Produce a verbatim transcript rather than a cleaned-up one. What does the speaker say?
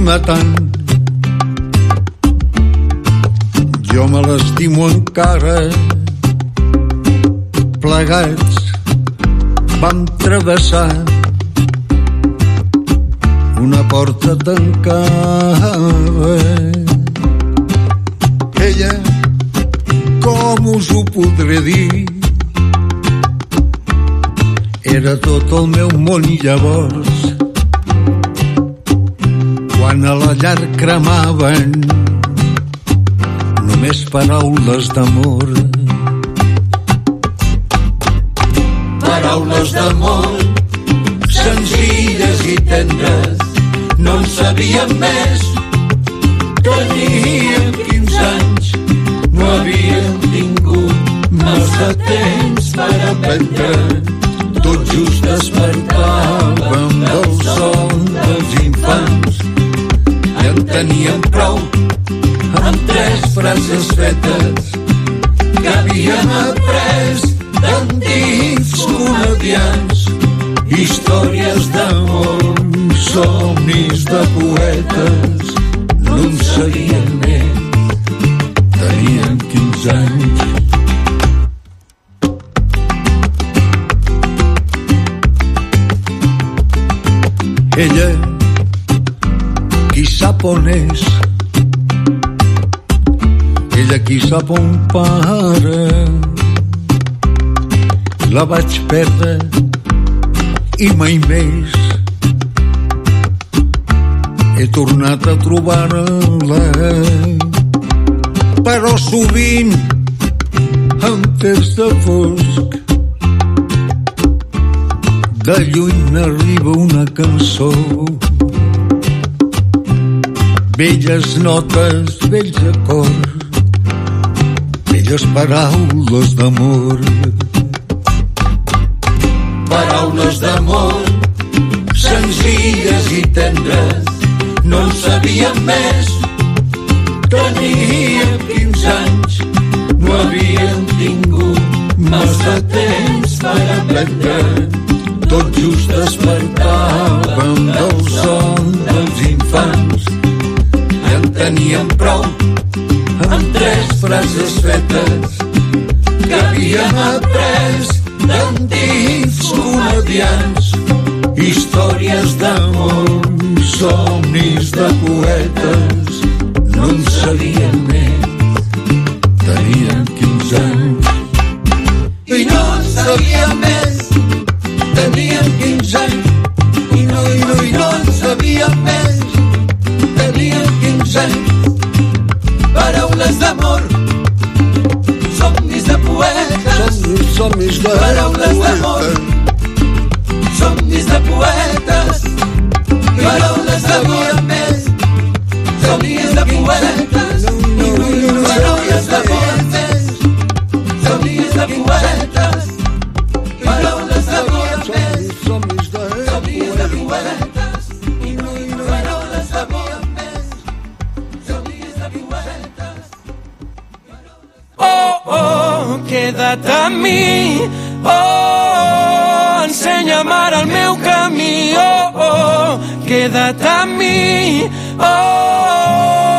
l'estima tant. Jo me l'estimo encara. Plegats vam travessar una porta tancada. Ella, com us ho podré dir, era tot el meu món llavors. Quan a la llar cremaven només paraules d'amor. Paraules d'amor, senzilles i tendres, no en sabíem més. Teníem quinze anys, no havíem tingut massa temps per aprendre. Tot just despertàvem del son dels infants i en teníem prou amb tres frases fetes que havíem après d'antics comedians. Històries d'amor, somnis de poetes, no en sabíem més. Teníem quinze anys. Ella, qui sap on és, ella qui sap on para. La vaig perdre i mai més he tornat a trobar-la, però sovint en temps de fosc de lluny arriba una cançó, velles notes, vells acords, velles paraules d'amor. Paraules d'amor, senzilles i tendres, no en sabíem més. Teníem quinze anys, no havíem tingut massa temps per aprendre. Tot just despertàvem del son dels infants i en teníem prou amb tres frases fetes que havíem après d'antics comedians. Històries d'amor, somnis de poetes, no en sabíem més. Teníem quinze anys i no en sabíem més. Teníem quinze anys i no, i no, i no en sabíem més. Teníem quinze anys. Paraules d'amor, somnis de poetes, somnis de paraules d'amor, somnis de poetes, paraules d'amor més, somnis de poetes, paraules d'amor més, somnis de poetes, paraules d'amor més, somnis de poetes, paraules d'amor més, somnis de poetes. Oh, oh, queda't amb mi, oh, ensenya'm ara el meu camí, oh, oh, queda't amb mi, oh,